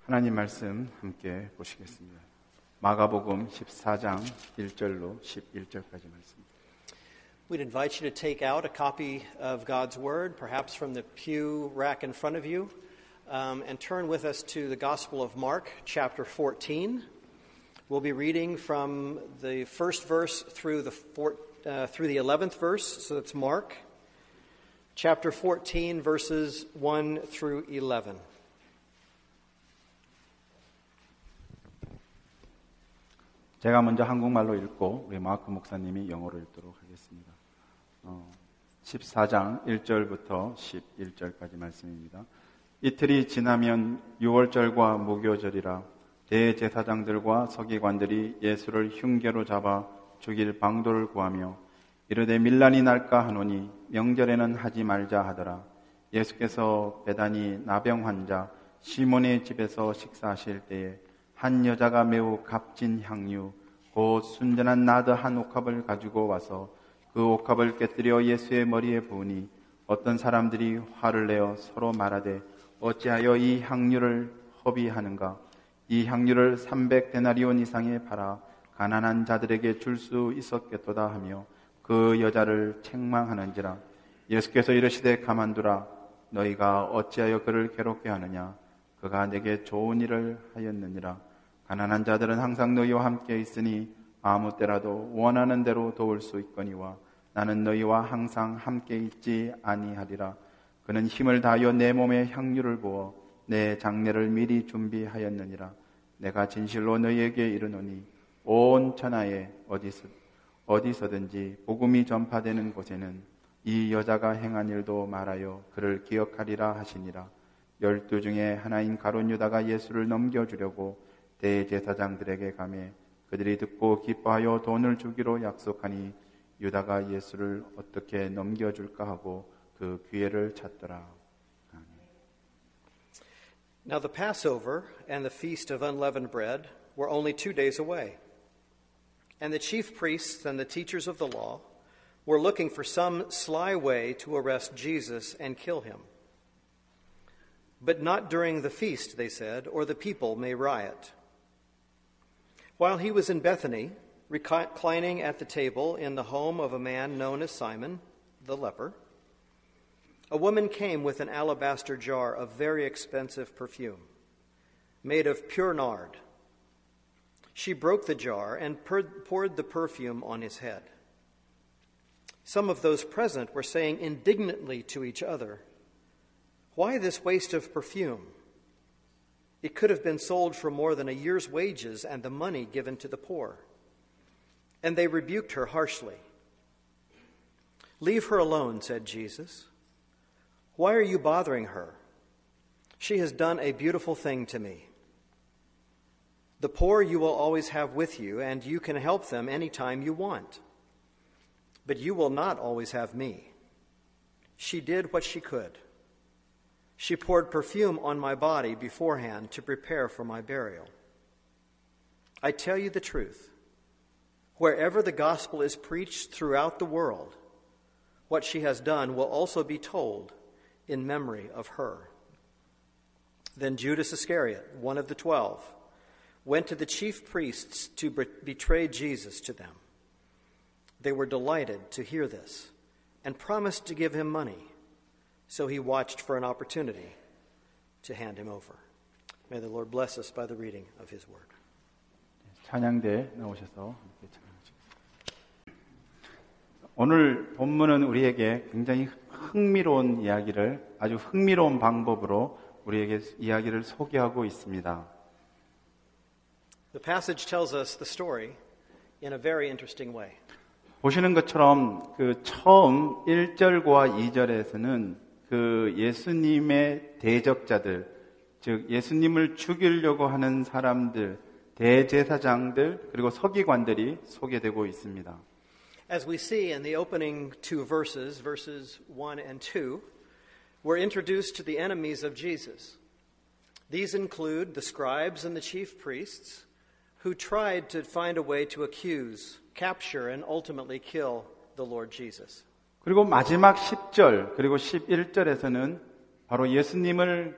하나님 말씀 함께 보시겠습니다. 마가복음 14장 1절로 11절까지 말씀. We'd invite you to take out a copy of God's Word, perhaps from the pew rack in front of you, and turn with us to the Gospel of Mark, chapter 14. We'll be reading from the first verse through the 11th verse, so that's Mark, chapter 14, verses 1 through 11. 제가 먼저 한국말로 읽고 우리 마크 목사님이 영어로 읽도록 하겠습니다. 14장 1절부터 11절까지 말씀입니다. 이틀이 지나면 유월절과 무교절이라 대제사장들과 서기관들이 예수를 흉계로 잡아 죽일 방도를 구하며 이르되 밀란이 날까 하노니 명절에는 하지 말자 하더라. 예수께서 베다니 나병 환자 시몬의 집에서 식사하실 때에 한 여자가 매우 값진 향유 곧 순전한 나드 한 옥합을 가지고 와서 그 옥합을 깨뜨려 예수의 머리에 부으니 어떤 사람들이 화를 내어 서로 말하되 어찌하여 이 향유를 허비하는가? 이 향유를 300데나리온 이상에 팔아 가난한 자들에게 줄 수 있었겠도다 하며 그 여자를 책망하는지라. 예수께서 이르시되 가만두라. 너희가 어찌하여 그를 괴롭게 하느냐? 그가 내게 좋은 일을 하였느니라. 가난한 자들은 항상 너희와 함께 있으니 아무 때라도 원하는 대로 도울 수 있거니와 나는 너희와 항상 함께 있지 아니하리라. 그는 힘을 다하여 내 몸에 향유를 부어 내 장례를 미리 준비하였느니라. 내가 진실로 너희에게 이르노니 온 천하에 어디서든지 복음이 전파되는 곳에는 이 여자가 행한 일도 말하여 그를 기억하리라 하시니라. 12 중에 하나인 가룟 유다가 예수를 넘겨주려고 대제사장들에게 가매 그들이 듣고 기뻐하여 돈을 주기로 약속하니 유다가 예수를 어떻게 넘겨줄까 하고 그 기회를 찾더라. Now the Passover and the Feast of Unleavened Bread were only 2 days away. And the chief priests and the teachers of the law were looking for some sly way to arrest Jesus and kill him. But not during the feast, they said, or the people may riot. While he was in Bethany, reclining at the table in the home of a man known as Simon, the leper, a woman came with an alabaster jar of very expensive perfume, made of pure nard. She broke the jar and poured the perfume on his head. Some of those present were saying indignantly to each other, "Why this waste of perfume? It could have been sold for more than a year's wages and the money given to the poor." And they rebuked her harshly. "Leave her alone," said Jesus. "Why are you bothering her? She has done a beautiful thing to me. The poor you will always have with you, and you can help them any time you want. But you will not always have me. She did what she could. She poured perfume on my body beforehand to prepare for my burial. I tell you the truth. Wherever the gospel is preached throughout the world, what she has done will also be told in memory of her." Then Judas Iscariot, one of the 12, went to the chief priests to betray Jesus to them. They were delighted to hear this and promised to give him money. So he watched for an opportunity to hand him over. May the Lord bless us by the reading of his word. 찬양대 나오셔서 함께 찬양하시겠습니다. 오늘 본문은 우리에게 굉장히 흥미로운 이야기를 아주 흥미로운 방법으로 우리에게 이야기를 소개하고 있습니다. The passage tells us the story in a very interesting way. 보시는 것처럼 그 처음 1절과 2절에서는 그 예수님의 대적자들, 즉 예수님을 죽이려고 하는 사람들, 대제사장들 그리고 서기관들이 소개되고 있습니다. As we see in the opening 2 verses, verses 1 and 2, we're introduced to the enemies of Jesus. These include the scribes and the chief priests who tried to find a way to accuse, capture, and ultimately kill the Lord Jesus. 그리고 마지막 10절 그리고 11절에서는 바로 예수님을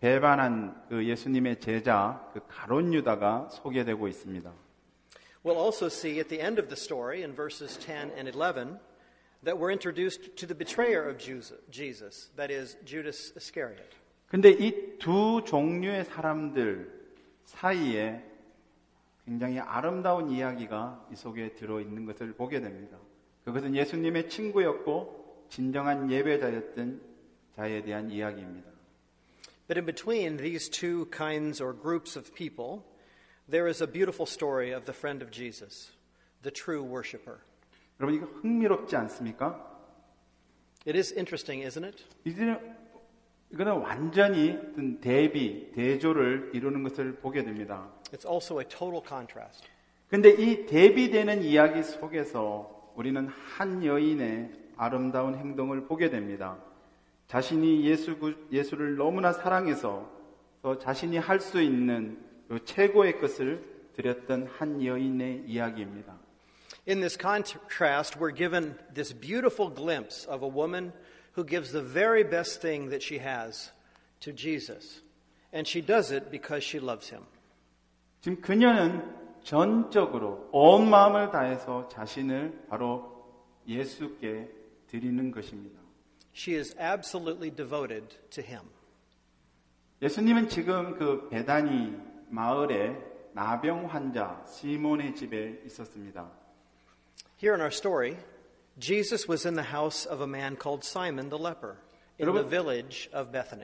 배반한 그 예수님의 제자 그 가룟 유다가 소개되고 있습니다. We'll also see at the end of the story in verses 10 and 11 that we're introduced to the betrayer of Jesus, that is Judas Iscariot. 근데 이 두 종류의 사람들 사이에 굉장히 아름다운 이야기가 이 속에 들어있는 것을 보게 됩니다. 그것은 예수님의 친구였고 진정한 예배자였던 자에 대한 이야기입니다. But in between these two kinds or groups of people, there is a beautiful story of the friend of Jesus, the true worshiper. 여러분 이거 흥미롭지 않습니까? It is interesting, isn't it? 이거는 완전히 대조를 이루는 것을 보게 됩니다. It's also a total contrast. 근데 이 대비되는 이야기 속에서 우리는 한 여인의 아름다운 행동을 보게 됩니다. 자신이 예수를 너무나 사랑해서 또 자신이 할 수 있는 최고의 것을 드렸던 한 여인의 이야기입니다. In this contrast, we're given this beautiful glimpse of a woman who gives the very best thing that she has to Jesus. And she does it because she loves him. 지금 그녀는 전적으로 온 마음을 다해서 자신을 바로 예수께 드리는 것입니다. She is absolutely devoted to him. 예수님은 지금 그 베다니 마을에 나병 환자 시몬의 집에 있었습니다. Here in our story, Jesus was in the house of a man called Simon the leper in the village of Bethany.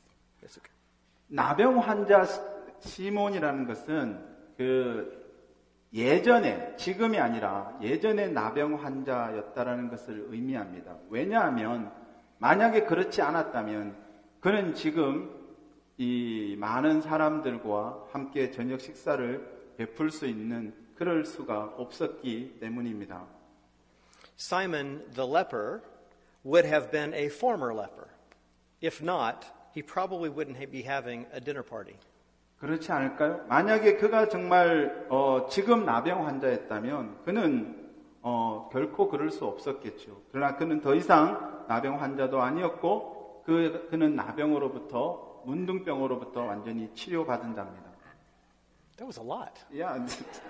나병 환자 시몬이라는 것은 예전에 지금이 아니라 예전에 나병 환자였다라는 것을 의미합니다. 왜냐하면 만약에 그렇지 않았다면 그는 지금 이 많은 사람들과 함께 저녁 식사를 베풀 수 있는 그럴 수가 없었기 때문입니다. Simon the leper would have been a former leper. If not, he probably wouldn't be having a dinner party. 그렇지 않을까요? 만약에 그가 정말 지금 나병 환자였다면 그는 결코 그럴 수 없었겠죠. 그러나 그는 더 이상 나병 환자도 아니었고 그는 나병으로부터 문둥병으로부터 완전히 치료받은 자입니다. That was a lot. Yeah.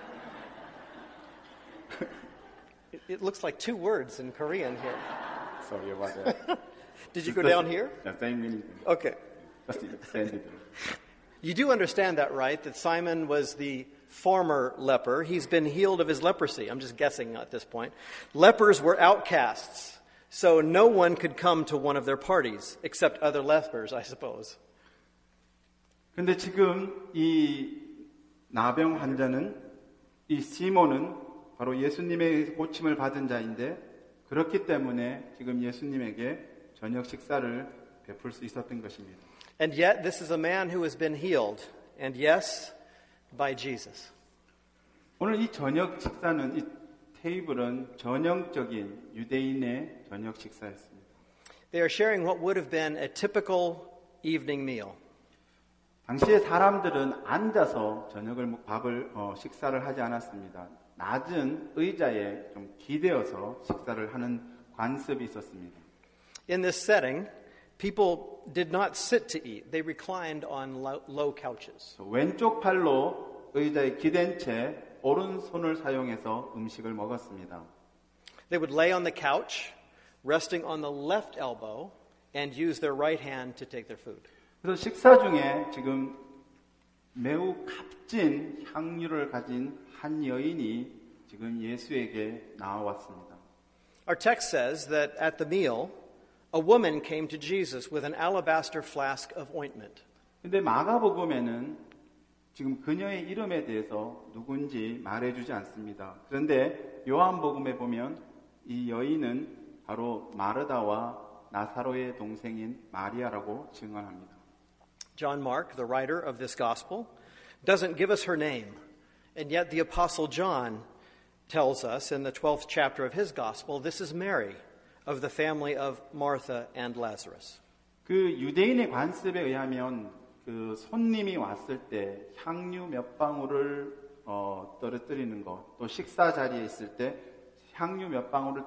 It looks like two words in Korean here. Sorry about that. Did you go down here? Yeah, same meaning. Okay. Just extended. You do understand that, right? That Simon was the former leper. He's been healed of his leprosy. I'm just guessing at this point. Lepers were outcasts, so no one could come to one of their parties except other lepers, I suppose. 근데 지금 이 나병 환자는 이 시몬은 바로 예수님의 고침을 받은 자인데 그렇기 때문에 지금 예수님에게 저녁 식사를 베풀 수 있었던 것입니다. And yet this is a man who has been healed, and yes, by Jesus. 오늘 이 저녁 식사는 이 테이블은 전형적인 유대인의 저녁 식사였습니다. They are sharing what would have been a typical evening meal. 당시에 사람들은 앉아서 식사를 하지 않았습니다. 낮은 의자에 좀 기대어서 식사를 하는 관습이 있었습니다. In this setting, people did not sit to eat. They reclined on low couches. 왼쪽 팔로 의자에 기댄 채 오른손을 사용해서 음식을 먹었습니다. They would lay on the couch, resting on the left elbow, and use their right hand to take their food. 그래서 식사 중에 지금 매우 값진 향유를 가진 한 여인이 지금 예수에게 나와왔습니다. Our text says that at the meal, a woman came to Jesus with an alabaster flask of ointment. 근데 마가복음에는 지금 그녀의 이름에 대해서 누군지 말해주지 않습니다. 그런데 요한복음에 보면 이 여인은 바로 마르다와 나사로의 동생인 마리아라고 증언합니다. John Mark, the writer of this gospel, doesn't give us her name, and yet the apostle John tells us in the 12th chapter of his gospel, this is Mary of the family of Martha and Lazarus. 그 유대인의 관습에 의하면 그 손님이 왔을 때 향유 몇 방울을 떨어뜨리는 것, 또 식사 자리에 있을 때 향유 몇 방울을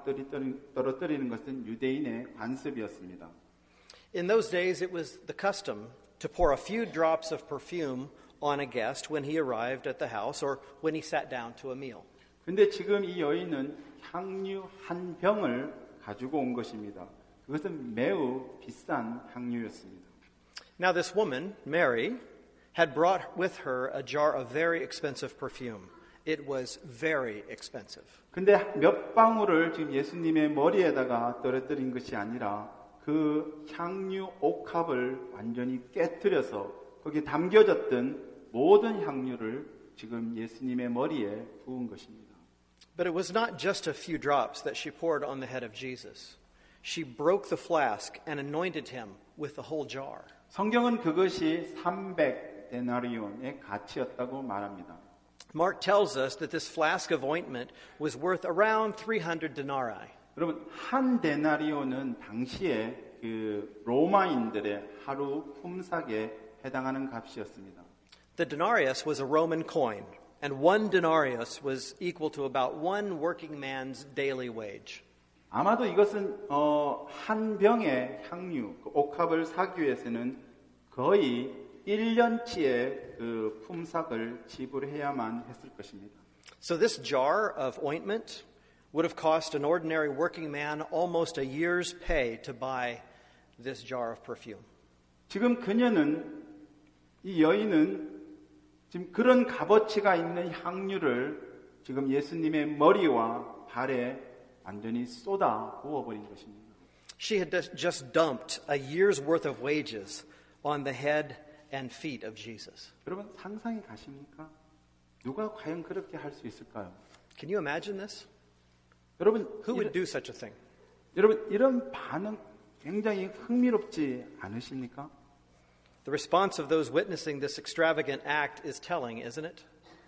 떨어뜨리는 것은 유대인의 관습이었습니다. In those days, it was the custom to pour a few drops of perfume on a guest when he arrived at the house or when he sat down to a meal. 근데 지금 이 여인은 향유 한 병을 가지고 온 것입니다. 그것은 매우 비싼 향유였습니다. Now this woman, Mary, had brought with her a jar of very expensive perfume. It was very expensive. 근데 몇 방울을 지금 예수님의 머리에다가 떨어뜨린 것이 아니라 그 향유 옥합을 완전히 깨뜨려서 거기에 담겨졌던 모든 향유를 지금 예수님의 머리에 부은 것입니다. But it was not just a few drops that she poured on the head of Jesus. She broke the flask and anointed him with the whole jar. 성경은 그것이 300데나리온의 가치였다고 말합니다. Mark tells us that this flask of ointment was worth around 300 denarii. 여러분, 한 데나리온은 당시에 그 로마인들의 하루 품삯에 해당하는 값이었습니다. The denarius was a Roman coin, and one denarius was equal to about one working man's daily wage. 아마도 이것은 한 병의 향유, 그 옥합을 사기 위해서는 거의 1년치의 그 품삯을 지불해야만 했을 것입니다. So this jar of ointment would have cost an ordinary working man almost a year's pay to buy this jar of perfume. 지금 그녀는, 이 여인은 지금 그런 값어치가 있는 향유를 지금 예수님의 머리와 발에 완전히 쏟아 부어버린 것입니다. She had just dumped a year's worth of wages on the head and feet of Jesus. 여러분 상상이 가십니까? 누가 과연 그렇게 할 수 있을까요? Can you imagine this? 여러분, Who would do such a thing? 여러분 이런 반응 굉장히 흥미롭지 않으십니까? The response of those witnessing this extravagant act is telling, isn't it?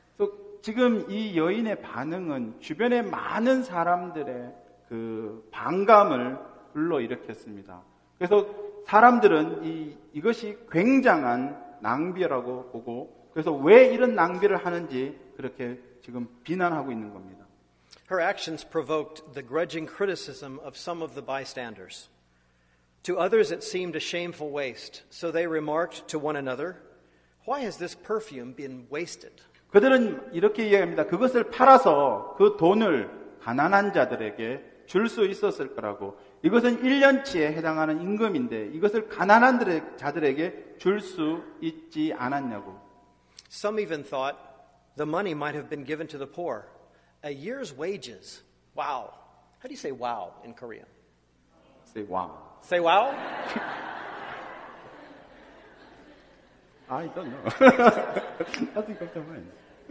지금 이 여인의 반응은 주변의 많은 사람들의 그 반감을 불러일으켰습니다. 그래서 사람들은 이것이 굉장한 낭비라고 보고, 그래서 왜 이런 낭비를 하는지 그렇게 지금 비난하고 있는 겁니다. Her actions provoked the grudging criticism of some of the bystanders. To others it seemed a shameful waste, so they remarked to one another, "Why has this perfume been wasted?" 그들은 이렇게 이야기합니다. 그것을 팔아서 그 돈을 가난한 자들에게 줄 수 있었을 거라고. 이것은 1년치에 해당하는 임금인데 이것을 가난한 자들에게 줄 수 있지 않았냐고. Some even thought the money might have been given to the poor. A year's wages. Wow. How do you say wow in Korean? Say wow. Say wow? I don't know. Nothing comes to mind.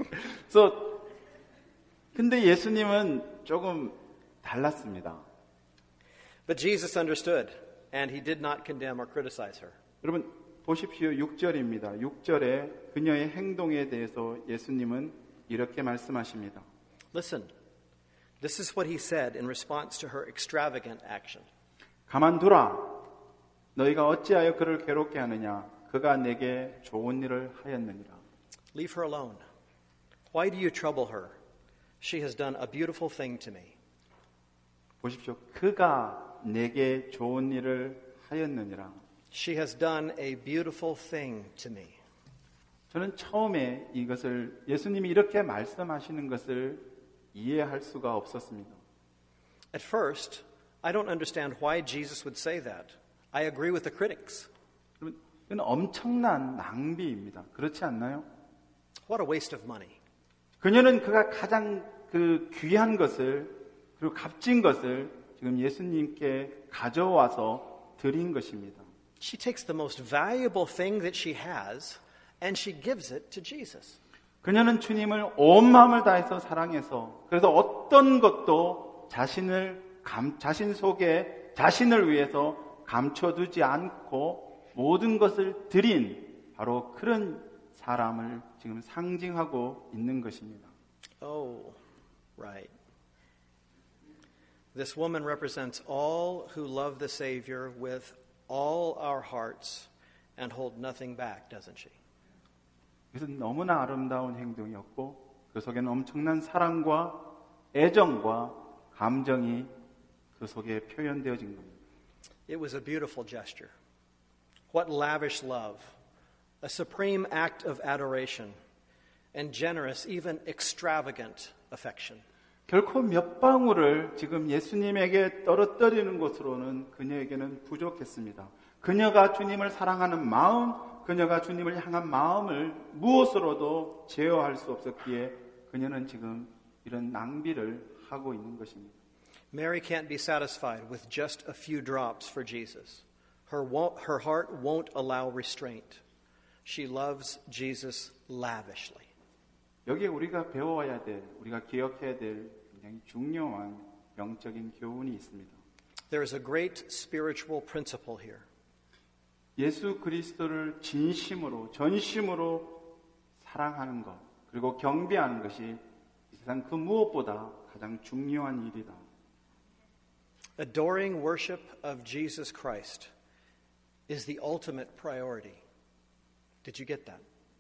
근데 예수님은 조금 달랐습니다. But Jesus understood, and he did not condemn or criticize her. 여러분 보십시오. 6절입니다. 6절에 그녀의 행동에 대해서 예수님은 이렇게 말씀하십니다. Listen, this is what he said in response to her extravagant action. 가만두라. 너희가 어찌하여 그를 괴롭게 하느냐. 그가 내게 좋은 일을 하였느니라. Leave her alone. Why do you trouble her? She has done a beautiful thing to me. 보십시오. 그가 내게 좋은 일을 하였느니라. She has done a beautiful thing to me. 저는 처음에 이것을 예수님이 이렇게 말씀하시는 것을 이해할 수가 없었습니다. At first, I don't understand why Jesus would say that. I agree with the critics. 이건 엄청난 낭비입니다. 그렇지 않나요? What a waste of money. 그녀는 그가 가장 그 귀한 것을 그리고 값진 것을 지금 예수님께 가져와서 드린 것입니다. She takes the most valuable thing that she has and she gives it to Jesus. 그녀는 주님을 온 마음을 다해서 사랑해서 그래서 어떤 것도 자신 속에 자신을 위해서 감춰두지 않고 모든 것을 드린 바로 그런 사람을 지금 상징하고 있는 것입니다. Oh, right. This woman represents all who love the Savior with all our hearts and hold nothing back, doesn't she? 이것은 너무나 아름다운 행동이었고 그 속에는 엄청난 사랑과 애정과 감정이 그 속에 표현되어진 겁니다. It was a beautiful gesture. What lavish love. a supreme act of adoration, and generous, even extravagant affection. 결코 몇 방울을 지금 예수님에게 떨어뜨리는 것으로는 그녀에게는 부족했습니다. 그녀가 주님을 사랑하는 마음, 그녀가 주님을 향한 마음을 무엇으로도 제어할 수 없었기에 그녀는 지금 이런 낭비를 하고 있는 것입니다. Mary can't be satisfied with just a few drops for Jesus. Her heart won't allow restraint. She loves Jesus lavishly. 여기에 우리가 배워야 될, 우리가 기억해야 될 굉장히 중요한 영적인 교훈이 있습니다. There is a great spiritual principle here. 예수 그리스도를 진심으로, 전심으로 사랑하는 것, 그리고 경배하는 것이 이 세상 그 무엇보다 가장 중요한 일이다. Adoring worship of Jesus Christ is the ultimate priority. Did you get that?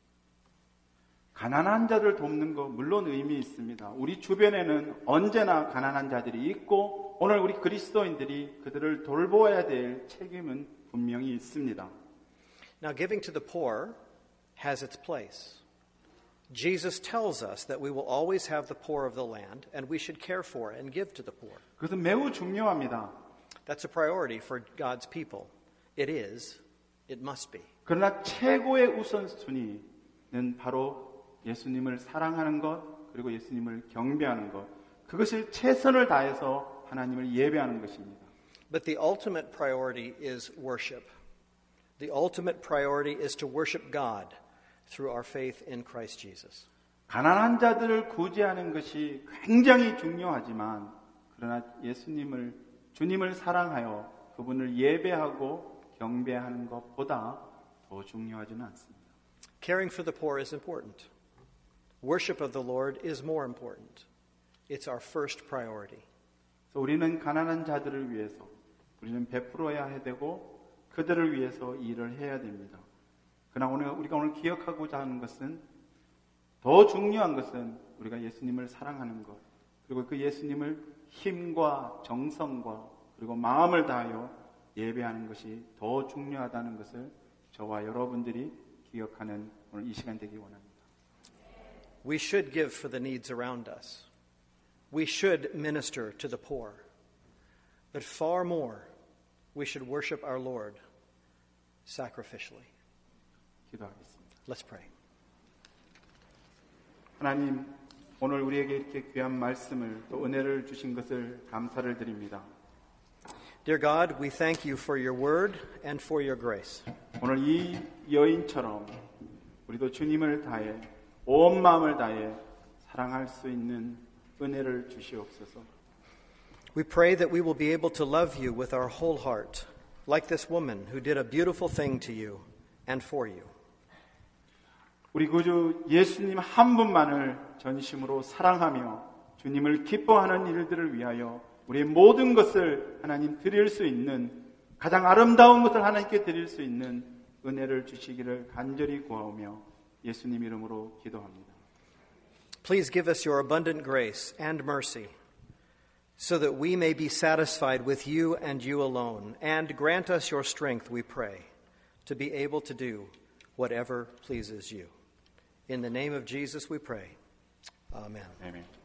가난한 자들 돕는 거 물론 의미 있습니다. 우리 주변에는 언제나 가난한 자들이 있고 오늘 우리 그리스도인들이 그들을 돌보아야 될 책임은 분명히 있습니다. Now, giving to the poor has its place. Jesus tells us that we will always have the poor of the land and we should care for and give to the poor. 그것은 매우 중요합니다. That's a priority for God's people. It is. It must be. 그러나 최고의 우선순위는 바로 예수님을 사랑하는 것, 그리고 예수님을 경배하는 것. 그것을 최선을 다해서 하나님을 예배하는 것입니다. But the ultimate priority is worship. The ultimate priority is to worship God through our faith in Christ Jesus. 가난한 자들을 구제하는 것이 굉장히 중요하지만 그러나 주님을 사랑하여 그분을 예배하고 경배하는 것보다 더 중요하지는 않습니다. Caring for the poor is important. Worship of the Lord is more important. It's our first priority. 그래서 우리는 가난한 자들을 위해서 우리는 베풀어야 되고 그들을 위해서 일을 해야 됩니다. 그러나 우리가 오늘 기억하고자 하는 것은 더 중요한 것은 우리가 예수님을 사랑하는 것 그리고 그 예수님을 힘과 정성과 그리고 마음을 다하여 예배하는 것이 더 중요하다는 것을 저와 여러분들이 기억하는 오늘 이 시간 되기 원합니다. We should give for the needs around us. We should minister to the poor. But far more, we should worship our Lord sacrificially. 기도하겠습니다. Let's pray. 하나님, 오늘 우리에게 이렇게 귀한 말씀을 또 은혜를 주신 것을 감사를 드립니다. Dear God, we thank you for your word and for your grace. 오늘 이 여인처럼 우리도 주님을 다해 온 마음을 다해 사랑할 수 있는 은혜를 주시옵소서. We pray that we will be able to love you with our whole heart, like this woman who did a beautiful thing to you and for you. 우리 구주 예수님 한 분만을 전심으로 사랑하며 주님을 기뻐하는 일들을 위하여 우리의 모든 것을 하나님 드릴 수 있는 가장 아름다운 것을 하나님께 드릴 수 있는 은혜를 주시기를 간절히 구하오며 예수님 이름으로 기도합니다. Please give us your abundant grace and mercy so that we may be satisfied with you and you alone, and grant us your strength, we pray, to be able to do whatever pleases you. In the name of Jesus we pray. Amen. 아멘.